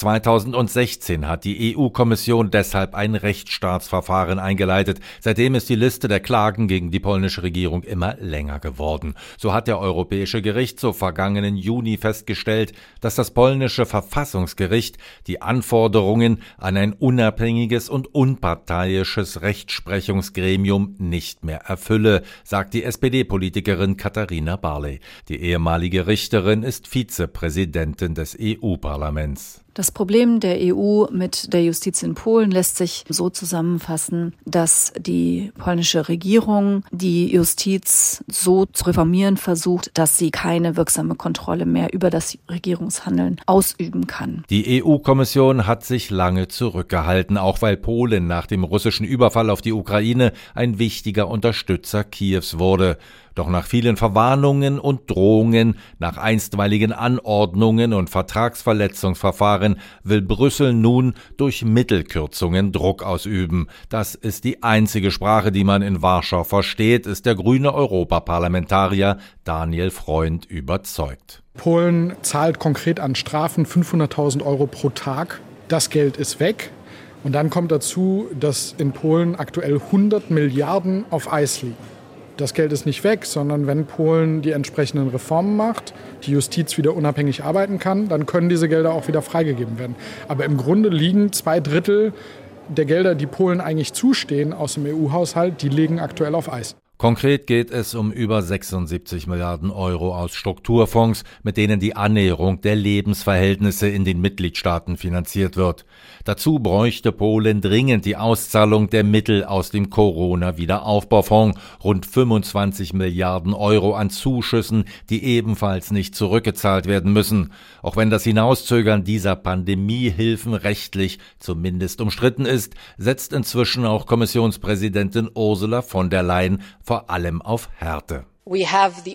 2016 hat die EU-Kommission deshalb ein Rechtsstaatsverfahren eingeleitet. Seitdem ist die Liste der Klagen gegen die polnische Regierung immer länger geworden. So hat der Europäische Gerichtshof vergangenen Juni festgestellt, dass das polnische Verfassungsgericht die Anforderungen an ein unabhängiges und unparteiisches Rechtsprechungsgremium nicht mehr erfülle, sagt die SPD-Politikerin Katharina Barley. Die ehemalige Richterin ist Vizepräsidentin des EU-Parlaments. Das Problem der EU mit der Justiz in Polen lässt sich so zusammenfassen, dass die polnische Regierung die Justiz so zu reformieren versucht, dass sie keine wirksame Kontrolle mehr über das Regierungshandeln ausüben kann. Die EU-Kommission hat sich lange zurückgehalten, auch weil Polen nach dem russischen Überfall auf die Ukraine ein wichtiger Unterstützer Kiews wurde. Doch nach vielen Verwarnungen und Drohungen, nach einstweiligen Anordnungen und Vertragsverletzungsverfahren will Brüssel nun durch Mittelkürzungen Druck ausüben. Das ist die einzige Sprache, die man in Warschau versteht, ist der grüne Europaparlamentarier Daniel Freund überzeugt. Polen zahlt konkret an Strafen 500.000 € pro Tag. Das Geld ist weg. Und dann kommt dazu, dass in Polen aktuell 100 Milliarden auf Eis liegen. Das Geld ist nicht weg, sondern wenn Polen die entsprechenden Reformen macht, die Justiz wieder unabhängig arbeiten kann, dann können diese Gelder auch wieder freigegeben werden. Aber im Grunde liegen 2/3 der Gelder, die Polen eigentlich zustehen aus dem EU-Haushalt, die liegen aktuell auf Eis. Konkret geht es um über 76 Milliarden € aus Strukturfonds, mit denen die Annäherung der Lebensverhältnisse in den Mitgliedstaaten finanziert wird. Dazu bräuchte Polen dringend die Auszahlung der Mittel aus dem Corona-Wiederaufbaufonds, rund 25 Milliarden € an Zuschüssen, die ebenfalls nicht zurückgezahlt werden müssen. Auch wenn das Hinauszögern dieser Pandemiehilfen rechtlich zumindest umstritten ist, setzt inzwischen auch Kommissionspräsidentin Ursula von der Leyen vor allem auf Härte. Wir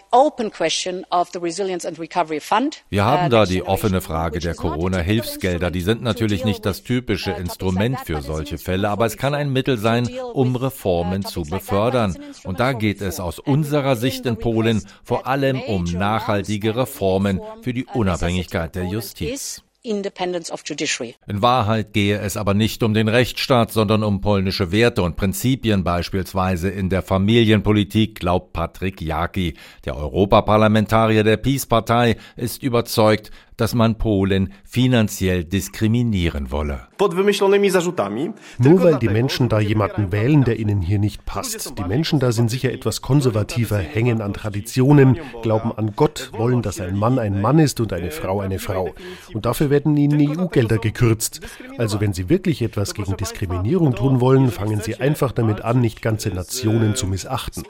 haben da die offene Frage der Corona-Hilfsgelder. Die sind natürlich nicht das typische Instrument für solche Fälle, aber es kann ein Mittel sein, um Reformen zu befördern. Und da geht es aus unserer Sicht in Polen vor allem um nachhaltige Reformen für die Unabhängigkeit der Justiz. In Wahrheit gehe es aber nicht um den Rechtsstaat, sondern um polnische Werte und Prinzipien, beispielsweise in der Familienpolitik, glaubt Patryk Jaki. Der Europaparlamentarier der PiS-Partei ist überzeugt, dass man Polen finanziell diskriminieren wolle. Nur weil die Menschen da jemanden wählen, der ihnen hier nicht passt. Die Menschen da sind sicher etwas konservativer, hängen an Traditionen, glauben an Gott, wollen, dass ein Mann ist und eine Frau eine Frau. Und dafür werden ihnen EU-Gelder gekürzt. Also wenn sie wirklich etwas gegen Diskriminierung tun wollen, fangen sie einfach damit an, nicht ganze Nationen zu missachten.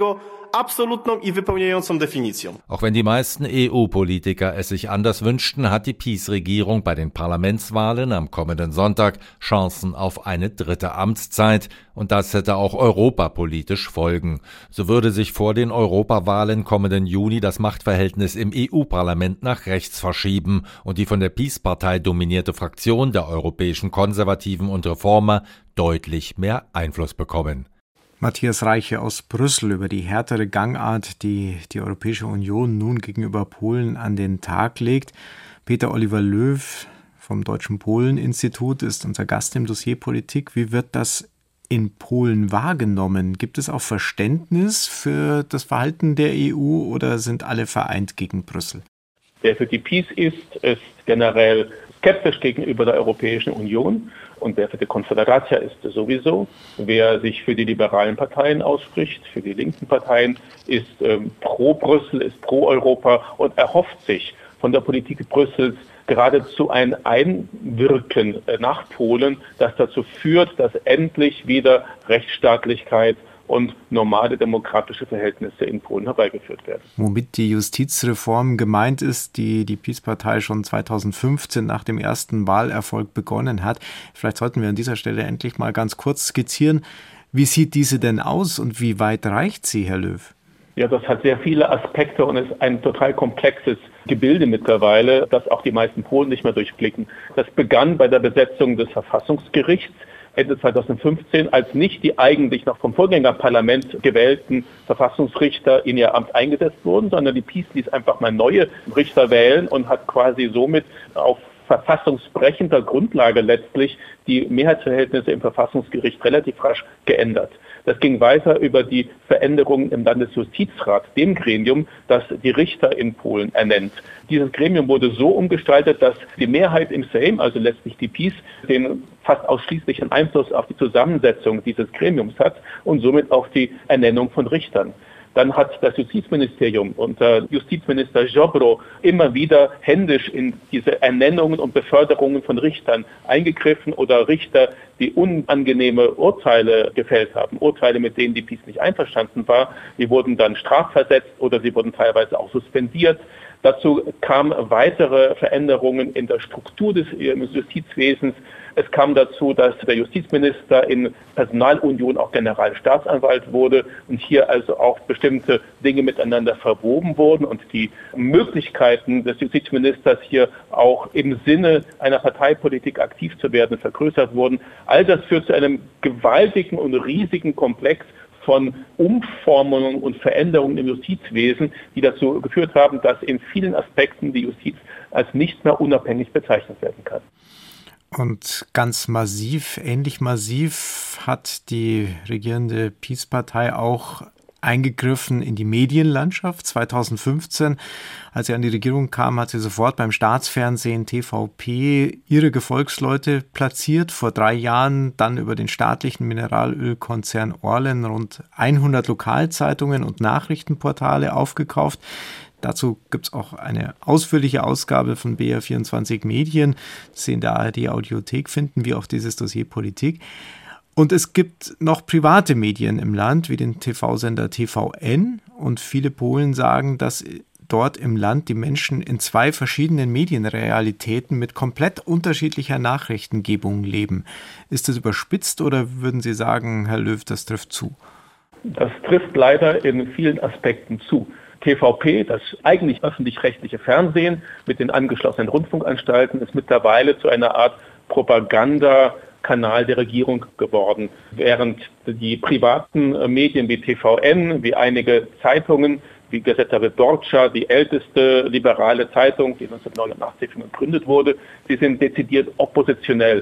Auch wenn die meisten EU-Politiker es sich anders wünschten, hat die PiS-Regierung bei den Parlamentswahlen am kommenden Sonntag Chancen auf eine dritte Amtszeit. Und das hätte auch europapolitisch Folgen. So würde sich vor den Europawahlen kommenden Juni das Machtverhältnis im EU-Parlament nach rechts verschieben und die von der PiS-Partei dominierte Fraktion der europäischen Konservativen und Reformer deutlich mehr Einfluss bekommen. Matthias Reiche aus Brüssel über die härtere Gangart, die die Europäische Union nun gegenüber Polen an den Tag legt. Peter Oliver Löw vom Deutschen Polen-Institut ist unser Gast im Dossier Politik. Wie wird das in Polen wahrgenommen? Gibt es auch Verständnis für das Verhalten der EU oder sind alle vereint gegen Brüssel? Wer für die PiS ist generell skeptisch gegenüber der Europäischen Union. Und wer für die Konföderatia ist sowieso. Wer sich für die liberalen Parteien ausspricht, für die linken Parteien, ist pro Brüssel, ist pro Europa und erhofft sich von der Politik Brüssels geradezu ein Einwirken nach Polen, das dazu führt, dass endlich wieder Rechtsstaatlichkeit und normale demokratische Verhältnisse in Polen herbeigeführt werden. Womit die Justizreform gemeint ist, die die PiS-Partei schon 2015 nach dem ersten Wahlerfolg begonnen hat. Vielleicht sollten wir an dieser Stelle endlich mal ganz kurz skizzieren. Wie sieht diese denn aus und wie weit reicht sie, Herr Löw? Ja, das hat sehr viele Aspekte und ist ein total komplexes Gebilde mittlerweile, das auch die meisten Polen nicht mehr durchblicken. Das begann bei der Besetzung des Verfassungsgerichts Ende 2015, als nicht die eigentlich noch vom Vorgängerparlament gewählten Verfassungsrichter in ihr Amt eingesetzt wurden, sondern die PiS ließ einfach mal neue Richter wählen und hat quasi somit auf verfassungsbrechender Grundlage letztlich die Mehrheitsverhältnisse im Verfassungsgericht relativ rasch geändert. Das ging weiter über die Veränderungen im Landesjustizrat, dem Gremium, das die Richter in Polen ernennt. Dieses Gremium wurde so umgestaltet, dass die Mehrheit im Sejm, also letztlich die PiS, den fast ausschließlichen Einfluss auf die Zusammensetzung dieses Gremiums hat und somit auf die Ernennung von Richtern. Dann hat das Justizministerium unter Justizminister Ziobro immer wieder händisch in diese Ernennungen und Beförderungen von Richtern eingegriffen oder Richter, die unangenehme Urteile gefällt haben, Urteile, mit denen die PiS nicht einverstanden war, die wurden dann strafversetzt oder sie wurden teilweise auch suspendiert. Dazu kamen weitere Veränderungen in der Struktur des Justizwesens. Es kam dazu, dass der Justizminister in Personalunion auch Generalstaatsanwalt wurde und hier also auch bestimmte Dinge miteinander verwoben wurden und die Möglichkeiten des Justizministers hier auch im Sinne einer Parteipolitik aktiv zu werden vergrößert wurden. All das führt zu einem gewaltigen und riesigen Komplex von Umformungen und Veränderungen im Justizwesen, die dazu geführt haben, dass in vielen Aspekten die Justiz als nicht mehr unabhängig bezeichnet werden kann. Und ganz massiv, ähnlich massiv hat die regierende PiS-Partei auch eingegriffen in die Medienlandschaft. 2015, als sie an die Regierung kam, hat sie sofort beim Staatsfernsehen TVP ihre Gefolgsleute platziert. Vor 3 Jahren dann über den staatlichen Mineralölkonzern Orlen rund 100 Lokalzeitungen und Nachrichtenportale aufgekauft. Dazu gibt es auch eine ausführliche Ausgabe von BR24 Medien, das Sie in der ARD Audiothek finden, wie auch dieses Dossier Politik. Und es gibt noch private Medien im Land, wie den TV-Sender TVN. Und viele Polen sagen, dass dort im Land die Menschen in 2 verschiedenen Medienrealitäten mit komplett unterschiedlicher Nachrichtengebung leben. Ist das überspitzt oder würden Sie sagen, Herr Löw, das trifft zu? Das trifft leider in vielen Aspekten zu. TVP, das eigentlich öffentlich-rechtliche Fernsehen mit den angeschlossenen Rundfunkanstalten, ist mittlerweile zu einer Art Propagandakanal der Regierung geworden, während die privaten Medien wie TVN, wie einige Zeitungen, wie Gazeta Wyborcza, die älteste liberale Zeitung, die 1989 schon gegründet wurde, sie sind dezidiert oppositionell.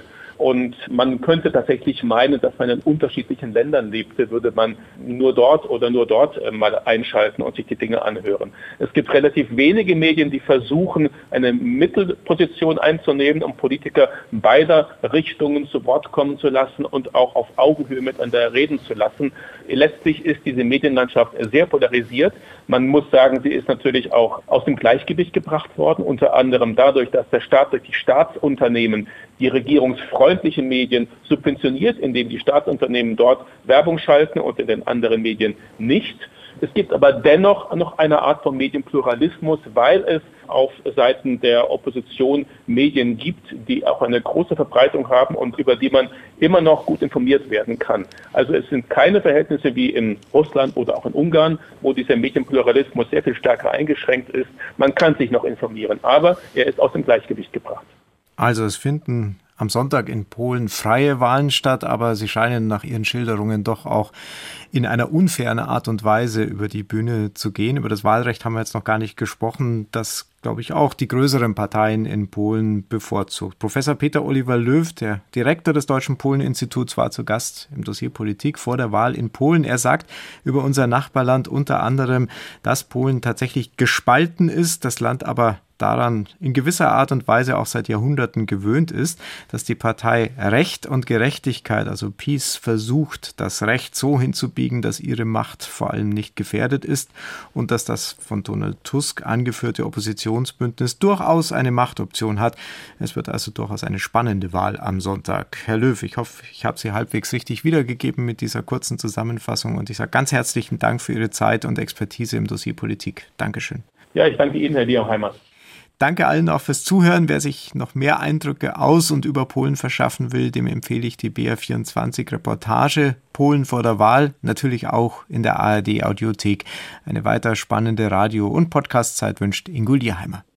Und man könnte tatsächlich meinen, dass man in unterschiedlichen Ländern lebte, würde man nur dort oder nur dort mal einschalten und sich die Dinge anhören. Es gibt relativ wenige Medien, die versuchen, eine Mittelposition einzunehmen, um Politiker beider Richtungen zu Wort kommen zu lassen und auch auf Augenhöhe miteinander reden zu lassen. Letztlich ist diese Medienlandschaft sehr polarisiert. Man muss sagen, sie ist natürlich auch aus dem Gleichgewicht gebracht worden, unter anderem dadurch, dass der Staat durch die Staatsunternehmen die regierungsfreundlichen Medien subventioniert, indem die Staatsunternehmen dort Werbung schalten und in den anderen Medien nicht. Es gibt aber dennoch noch eine Art von Medienpluralismus, weil es auf Seiten der Opposition Medien gibt, die auch eine große Verbreitung haben und über die man immer noch gut informiert werden kann. Also es sind keine Verhältnisse wie in Russland oder auch in Ungarn, wo dieser Medienpluralismus sehr viel stärker eingeschränkt ist. Man kann sich noch informieren, aber er ist aus dem Gleichgewicht gebracht. Also es finden am Sonntag in Polen freie Wahlen statt, aber sie scheinen nach Ihren Schilderungen doch auch in einer unfairen Art und Weise über die Bühne zu gehen. Über das Wahlrecht haben wir jetzt noch gar nicht gesprochen, das, glaube ich, auch die größeren Parteien in Polen bevorzugt. Professor Peter Oliver Löw, der Direktor des Deutschen Polen-Instituts, war zu Gast im Dossier Politik vor der Wahl in Polen. Er sagt über unser Nachbarland unter anderem, dass Polen tatsächlich gespalten ist, das Land aber daran in gewisser Art und Weise auch seit Jahrhunderten gewöhnt ist, dass die Partei Recht und Gerechtigkeit, also PiS, versucht, das Recht so hinzubiegen, dass ihre Macht vor allem nicht gefährdet ist und dass das von Donald Tusk angeführte Oppositionsbündnis durchaus eine Machtoption hat. Es wird also durchaus eine spannende Wahl am Sonntag. Herr Löw, ich hoffe, ich habe Sie halbwegs richtig wiedergegeben mit dieser kurzen Zusammenfassung und ich sage ganz herzlichen Dank für Ihre Zeit und Expertise im Dossier Politik. Dankeschön. Ja, ich danke Ihnen, Herr Dierheimer. Danke allen auch fürs Zuhören. Wer sich noch mehr Eindrücke aus und über Polen verschaffen will, dem empfehle ich die BR24-Reportage Polen vor der Wahl, natürlich auch in der ARD-Audiothek. Eine weiter spannende Radio- und Podcast-Zeit wünscht Ingo Dierheimer.